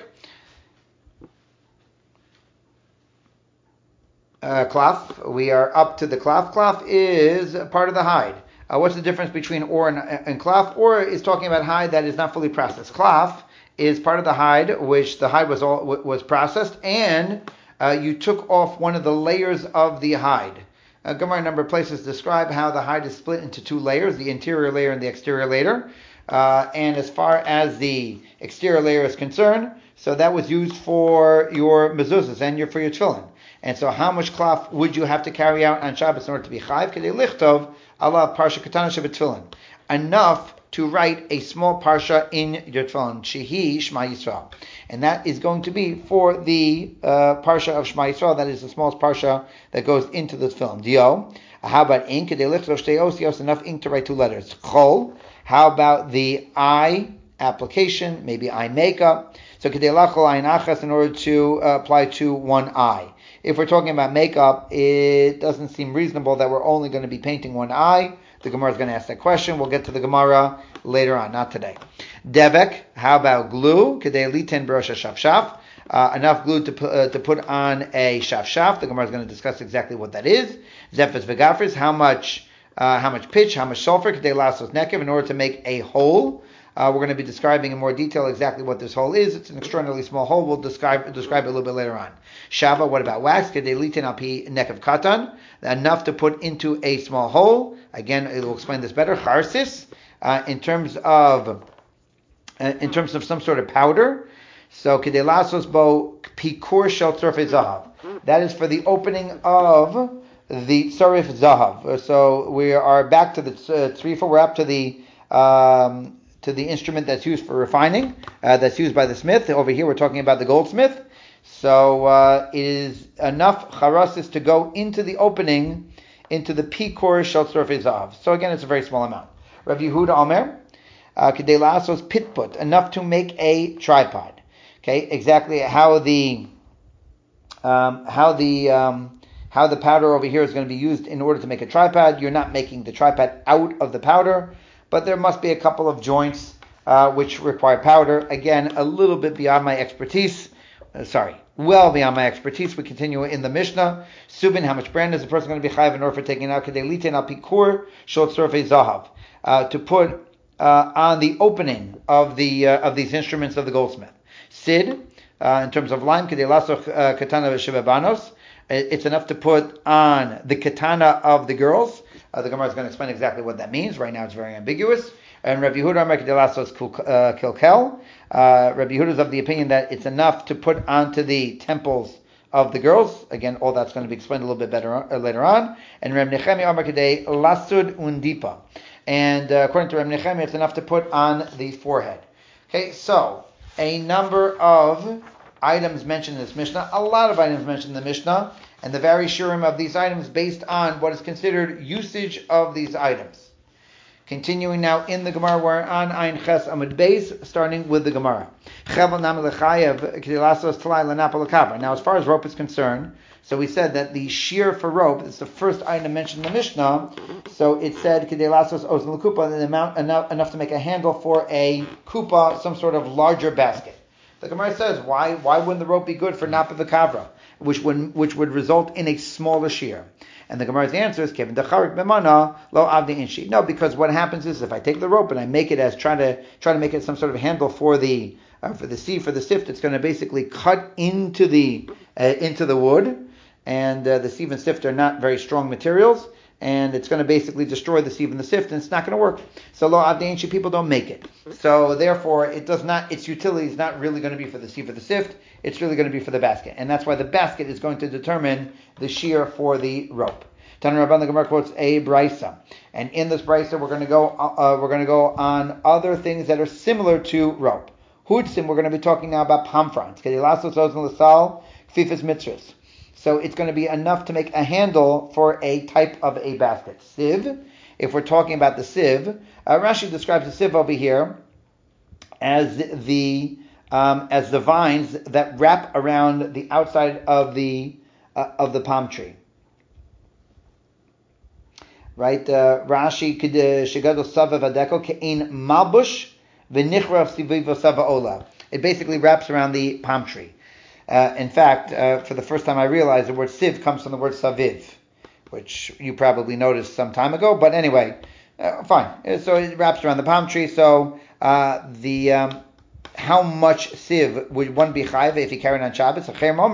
Klaf. We are up to the klaf. Klaf is part of the hide. What's the difference between or and klaf? Or is talking about hide that is not fully processed. Klaf is part of the hide, which the hide was processed, and you took off one of the layers of the hide. Gemara a number of places describe how the hide is split into two layers, the interior layer and the exterior layer. And as far as the exterior layer is concerned, so that was used for your mezuzahs and for your tefillin. And so how much klaf would you have to carry out on Shabbos in order to be chayiv? Kedei lichtov alav parsha katana shebeTefillin. Enough to write a small parsha in your tefillin, shehi Shema Yisrael. And that is going to be for the parsha of Shema Yisrael. That is the smallest parsha that goes into the tefillin. Dio. How about ink? Kedei lichtov shtei osios, enough ink to write two letters. Chol. How about the eye application? Maybe eye makeup. So kedei lachol ayin achas, in order to apply to one eye. If we're talking about makeup, it doesn't seem reasonable that we're only going to be painting one eye. The Gemara is going to ask that question. We'll get to the Gemara later on, not today. Devek, how about glue? Kedei liten b'rosh shafshaf. Enough glue to put on a shafshaf. The Gemara is going to discuss exactly what that is. Zefes v'gafres, how much pitch, how much sulfur, kedei lasos nekev, in order to make a hole. We're going to be describing in more detail exactly what this hole is. It's an extraordinarily small hole. We'll describe it a little bit later on. Shava, what about wax? Kedelitin alpi nekav katan, enough to put into a small hole. Again, it will explain this better. Charsis, in terms of some sort of powder. So kedelasos bo pikur shel tzorfei zahav. That is for the opening of the tzorif zahav. So we are back to the tzrifa. We're up to the instrument that's used for refining, that's used by the smith. Over here we're talking about the goldsmith. So it is enough charasis to go into the opening, into the pikur shel tzorfei zahav. So again, it's a very small amount. Rav Yehuda Omer, kedei la'asos pitput, enough to make a tripod. Okay, exactly how the powder over here is going to be used in order to make a tripod. You're not making the tripod out of the powder, but there must be a couple of joints which require powder. Again, a little bit beyond my expertise. Well beyond my expertise. We continue in the Mishnah. Subin, how much brand is the person going to be chayav in order for taking out kedei litin al pikur shel tzorfei zahav, to put on the opening of these instruments of the goldsmith. Sid, in terms of lime, kedei lasoch katana v'sheva banos. It's enough to put on the katana of the girls. The Gemara is going to explain exactly what that means. Right now it's very ambiguous. And Rabbi Yehuda Amar kedei lasos kilkel. Rabbi Yehuda is of the opinion that it's enough to put onto the temples of the girls. Again, all that's going to be explained a little bit better later on. And Rabbi Nechemi Amar kedei lasud undipa. And according to Rabbi Nechemi, it's enough to put on the forehead. Okay, so a number of items mentioned in this Mishnah, a lot of items mentioned in the Mishnah, and the various shurim of these items based on what is considered usage of these items. Continuing now in the Gemara, we're on Ayin Ches Amud Beis, starting with the Gemara. Now, as far as rope is concerned, so we said that the shear for rope is the first item mentioned in the Mishnah. So it said kedei lasos ozen l'kupa, the amount enough to make a handle for a kupa, some sort of larger basket. The Gemara says, why wouldn't the rope be good for napa v'kavra, which would result in a smaller shear? And the Gemara's answer is, Kevin decharik b'mana lo avdi inshi. No, because what happens is if I take the rope and I make it as try to make it some sort of handle for the sieve, for the sift, it's going to basically cut into the wood, and the sieve and sift are not very strong materials, and it's going to basically destroy the sieve and the sift, and it's not going to work. So lo avdi inshi, people don't make it. So therefore, its utility is not really going to be for the sieve or the sift. It's really going to be for the basket, and that's why the basket is going to determine the shear for the rope. Tana Rabban, the Gemara quotes a brisa, and in this brisa we're going to go on other things that are similar to rope. Hudsim, we're going to be talking now about palm fronds. So it's going to be enough to make a handle for a type of a basket. Sieve, if we're talking about the sieve, Rashi describes the sieve over here as the vines that wrap around the outside of the palm tree. Right? Rashi shegado sava vadeko kein malbush v'nichrav siviv sava ola. It basically wraps around the palm tree. In fact, for the first time I realized the word siv comes from the word saviv, which you probably noticed some time ago. But anyway, fine. So it wraps around the palm tree. So how much siv would one be chayiv if he carried on Shabbos?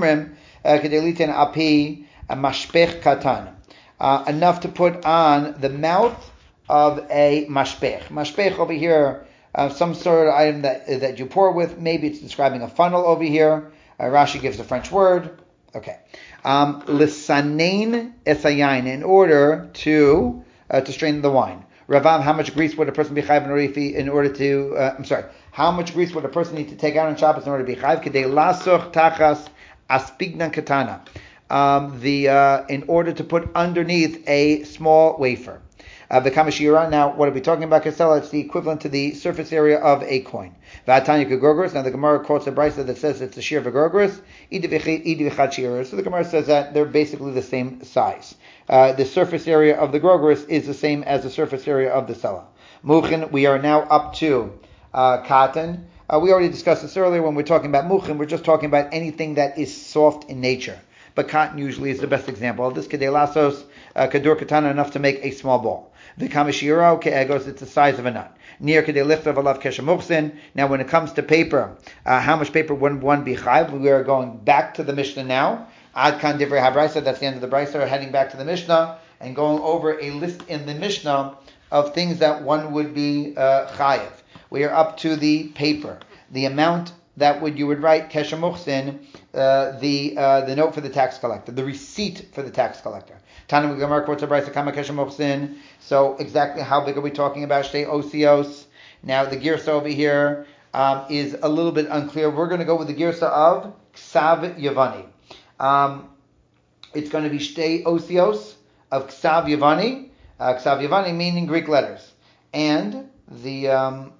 Api mashpech katan. Enough to put on the mouth of a mashpech. Mashpech over here, some sort of item that you pour with. Maybe it's describing a funnel over here. Rashi gives a French word. Okay. Lisanein esayain, in order to strain the wine. Ravam, how much grease would a person be chayiv in order to? How much grease would a person need to take out on Shabbos in order to be chayiv? Kedei lasoch tachas aspignan katana. In order to put underneath a small wafer. The kamashira. Now, what are we talking about? Kasela, it's the equivalent to the surface area of a coin. V'atanya kagorgos. Now, the Gemara quotes a brisa that says it's the shear of a gorgos. Idi v'chad shear. So the Gemara says that they're basically the same size. The surface area of the gorgos is the same as the surface area of the sela. Muchin. We are now up to cotton. We already discussed this earlier when we're talking about muchin. We're just talking about anything that is soft in nature. but cotton usually is the best example of this. Kedei lasos kadur katana, enough to make a small ball. V'kamishiro ke'egos, it's the size of a nut. Near kedei lichtav alav keshemuchsin. Now, when it comes to paper, how much paper would one be chayv? We are going back to the Mishnah now. Ad kan divrei habrisa, that's the end of the brisa. We're heading back to the Mishnah and going over a list in the Mishnah of things that one would be chayiv. We are up to the paper, the amount that you would write keshemuchsin, the note for the tax collector, the receipt for the tax collector. Tanam Gemara quotes a brisa kama keshemuchsin. So exactly how big are we talking about? Shtei osios. Now the girsa over here is a little bit unclear. We're going to go with the girsa of ksav yavani. It's going to be shtei osios of ksav yavani. Ksav yavani meaning Greek letters, and the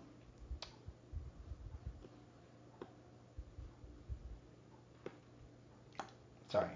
sorry.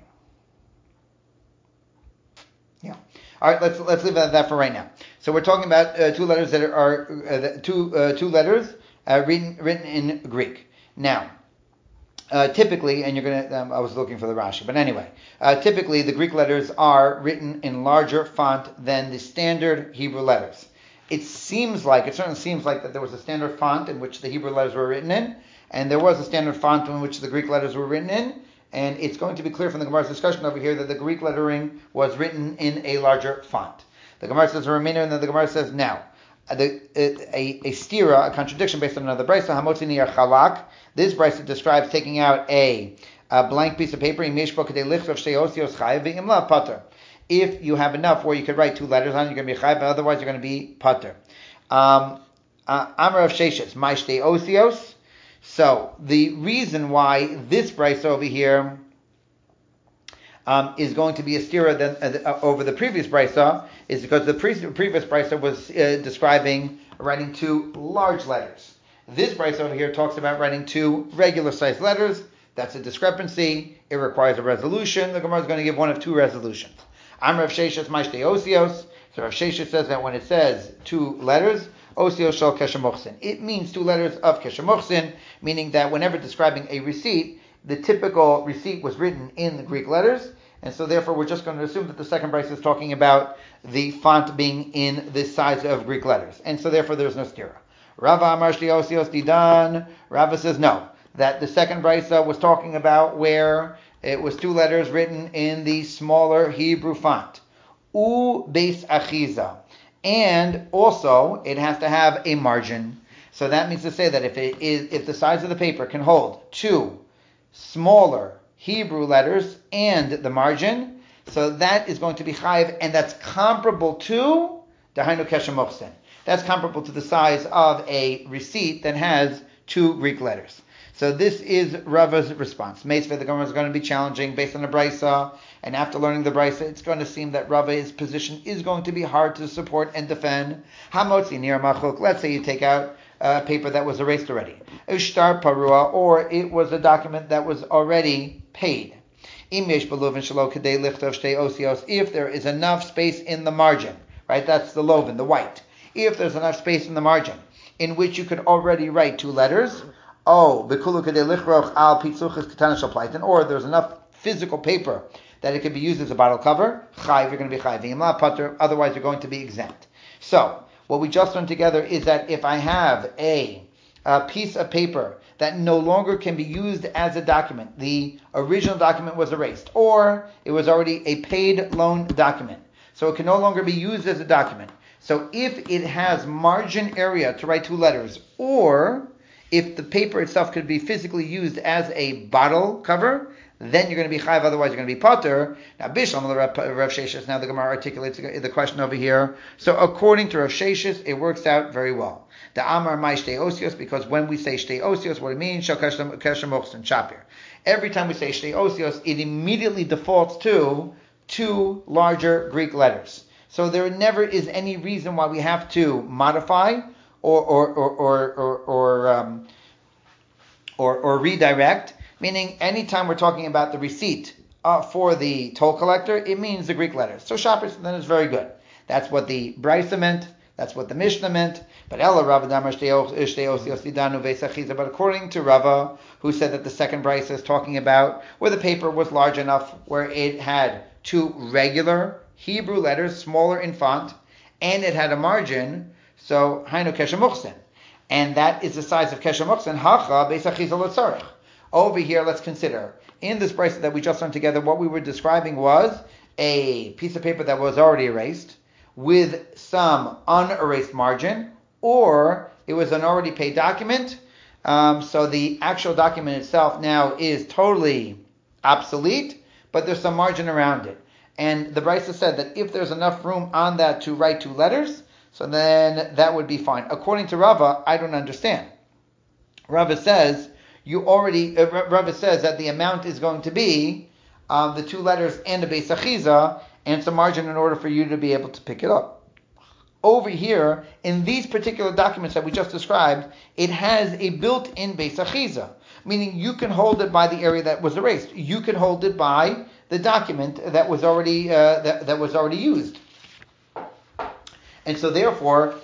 Yeah. All right. Let's leave it at that for right now. So we're talking about two letters that are two letters written in Greek. Now, typically, and you're gonna, I was looking for the Rashi, but anyway, typically the Greek letters are written in larger font than the standard Hebrew letters. It certainly seems like that there was a standard font in which the Hebrew letters were written in, and there was a standard font in which the Greek letters were written in. And it's going to be clear from the Gemara's discussion over here that the Greek lettering was written in a larger font. The Gemara says a remainder, and then the Gemara says now. A stira, a contradiction based on another brisa, hamotzi niyar chalak. This brisa describes taking out a blank piece of paper. If you have enough where you could write two letters on it, you're going to be chayav, but otherwise you're going to be pater. Amar of Sheshes, my shtei osios. So the reason why this brisa over here is going to be a stira over the previous brisa is because the previous brisa was describing writing two large letters. This brisa over here talks about writing two regular sized letters. That's a discrepancy. It requires a resolution. The Gemara is going to give one of two resolutions. I'm Rav Sheshes, my shtei osios. So Rav Sheshes says that when it says two letters, osios shel keshemuchsin, it means two letters of keshemuchsin, meaning that whenever describing a receipt, the typical receipt was written in the Greek letters, and so therefore we're just going to assume that the second brisa is talking about the font being in the size of Greek letters, and so therefore there's no stira. Rava amar shtei osios didan. Rava says no, that the second brisa was talking about where it was two letters written in the smaller Hebrew font. U beis achiza. And also, it has to have a margin. So that means to say that if the size of the paper can hold two smaller Hebrew letters and the margin, so that is going to be chayiv, and that's comparable to dahainu keshemuchsin. That's comparable to the size of a receipt that has two Greek letters. So this is Rava's response. Meisvei, the Gemara is going to be challenging based on the brisa, and after learning the brisa, it's going to seem that Rava's position is going to be hard to support and defend. Hamotzi nir machuk. Let's say you take out paper that was erased already. Ushtar parua, or it was a document that was already paid. Im yesh belovin shelo kedei lichtov shtei osios. If there is enough space in the margin, right? That's the loven, the white. If there's enough space in the margin in which you could already write two letters. Or there's enough physical paper that it could be used as a bottle cover. Chayiv, you're going to be chayiv. Pater, otherwise you're going to be exempt. So what we just learned together is that if I have a piece of paper that no longer can be used as a document, the original document was erased, or it was already a paid loan document, so it can no longer be used as a document. So if it has margin area to write two letters, or if the paper itself could be physically used as a bottle cover, then you're going to be chayiv, otherwise you're going to be pater. Now, Bishlam, Rav Sheshes, now the Gemara articulates the question over here. So according to Rav Sheshes, it works out very well. The Amar Mai Shtei Osios, because when we say Shtei Osios, what it means, Shal Keshem Mochsen Shapir. Every time we say Shtei Osios, it immediately defaults to two larger Greek letters. So there never is any reason why we have to modify or redirect, meaning anytime we're talking about the receipt for the toll collector, it means the Greek letters. So Shapir then is very good. That's what the Brisa meant. That's what the Mishnah meant. But according to Rava, who said that the second brisa is talking about where the paper was large enough where it had two regular Hebrew letters, smaller in font, and it had a margin, so Hainu Keshem Muchsen. And that is the size of Keshem Muchsen, Hacha Beis Achiza L'Tzarech. Over here, let's consider, in this brisa that we just learned together, what we were describing was a piece of paper that was already erased with some unerased margin, or it was an already paid document, so the actual document itself now is totally obsolete, but there's some margin around it. And the brisa said that if there's enough room on that to write two letters, so then that would be fine. According to Rava, I don't understand. Rava says that the amount is going to be the two letters and a Beis Achiza and some margin in order for you to be able to pick it up. Over here, in these particular documents that we just described, it has a built-in Beis Achiza, meaning you can hold it by the area that was erased. You can hold it by the document that was already that was already used. And so therefore,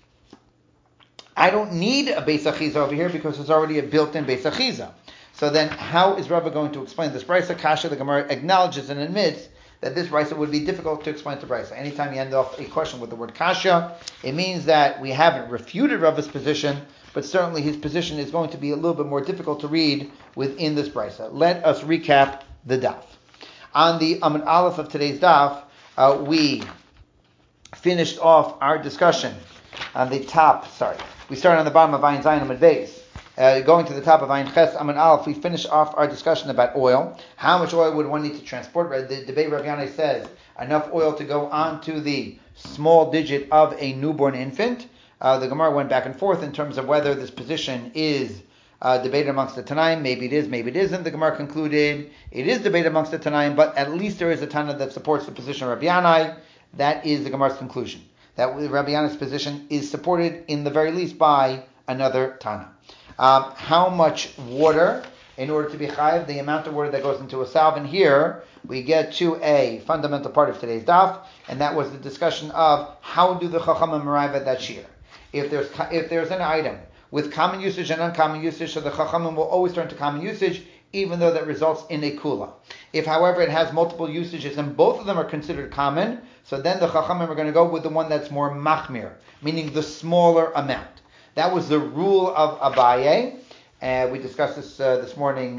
I don't need a Beis Achiza over here because there's already a built-in Beis Achiza. So then how is Rava going to explain this brisa? Kasha, the Gemara acknowledges and admits that this brisa would be difficult to explain to brisa. Anytime you end off a question with the word kasha, it means that we haven't refuted Rava's position, but certainly his position is going to be a little bit more difficult to read within this brisa. Let us recap the daf. On the Amud Aleph of today's daf, we finished off our discussion on the top. We started on the bottom of Ayin Zayin Amud Beis. Going to the top of Ayin Ches Amud Aleph, we finish off our discussion about oil. How much oil would one need to transport? The debate Rav Yanai says enough oil to go onto the small digit of a newborn infant. The Gemara went back and forth in terms of whether this position is debated amongst the Tanaim. Maybe it is, maybe it isn't. The Gemara concluded it is debated amongst the Tanaim, but at least there is a Tana that supports the position of Rav Yanai. That is the Gemara's conclusion. That Rav Yanai's position is supported in the very least by another Tana. How much water in order to be chayiv, the amount of water that goes into a salve. And here we get to a fundamental part of today's daf, and that was the discussion of how do the chachamim arrive at that shear. If there's an item with common usage and uncommon usage, so the chachamim will always turn to common usage, even though that results in a kula. If, however, it has multiple usages and both of them are considered common, so then the chachamim are going to go with the one that's more machmir, meaning the smaller amount. That was the rule of Abaye. We discussed this this morning.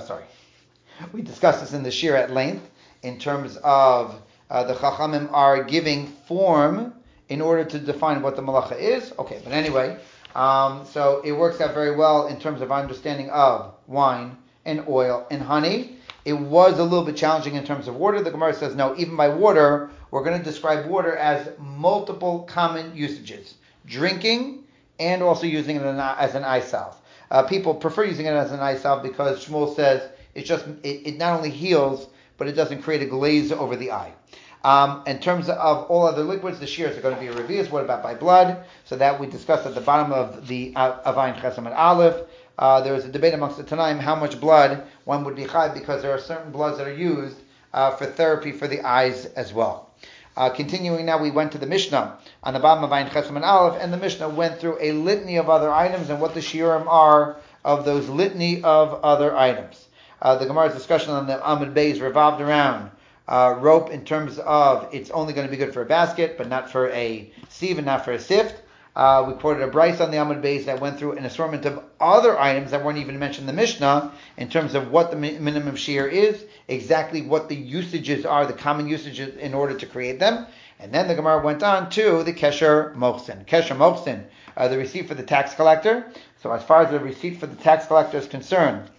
We discussed this in the shir at length in terms of the Chachamim are giving form in order to define what the malacha is. Okay, but anyway, so it works out very well in terms of understanding of wine and oil and honey. It was a little bit challenging in terms of water. The Gemara says no, even by water, we're going to describe water as multiple common usages. Drinking, and also using it as an eye salve. People prefer using it as an eye salve because Shmuel says it not only heals, but it doesn't create a glaze over the eye. In terms of all other liquids, the shears are going to be reviewed. What about by blood? So that we discussed at the bottom of the Ayin Ches Amud Aleph. There is a debate amongst the Tanaim how much blood one would be chayiv because there are certain bloods that are used for therapy for the eyes as well. Continuing now, we went to the Mishnah on the bottom of Ayin Ches Amud Aleph, and the Mishnah went through a litany of other items and what the shiurim are of those litany of other items. The Gemara's discussion on the Amud Beis revolved around rope in terms of it's only going to be good for a basket, but not for a sieve and not for a sift. We quoted a brisa on the Amud Beis that went through an assortment of other items that weren't even mentioned in the Mishnah in terms of what the minimum shear is, exactly what the usages are, the common usages in order to create them. And then the Gemara went on to the Kesher Mochsen. Kesher Mochsen, the receipt for the tax collector. So as far as the receipt for the tax collector is concerned,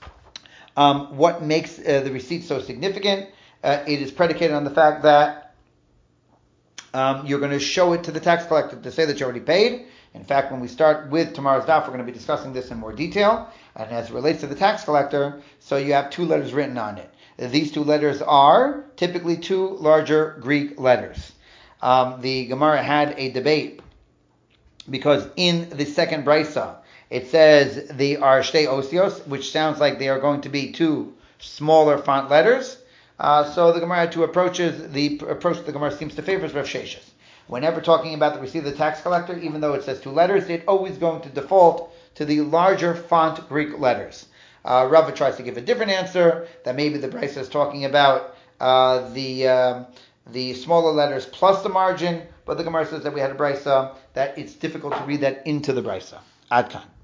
what makes the receipt so significant? It is predicated on the fact that you're going to show it to the tax collector to say that you already paid. In fact, when we start with tomorrow's daf, we're going to be discussing this in more detail. And as it relates to the tax collector, so you have two letters written on it. These two letters are typically two larger Greek letters. The Gemara had a debate because in the second brisa, it says they are shtei osios, which sounds like they are going to be two smaller font letters. So the Gemara had two approaches. The approach the Gemara seems to favor is Rav Sheshes. Whenever talking about the receipt of the tax collector, even though it says 2 letters, it's always going to default to the larger font Greek letters. Rava tries to give a different answer, that maybe the Brisa is talking about the smaller letters plus the margin, but the Gemara says that we had a Brisa that it's difficult to read that into the Brisa. Adkan.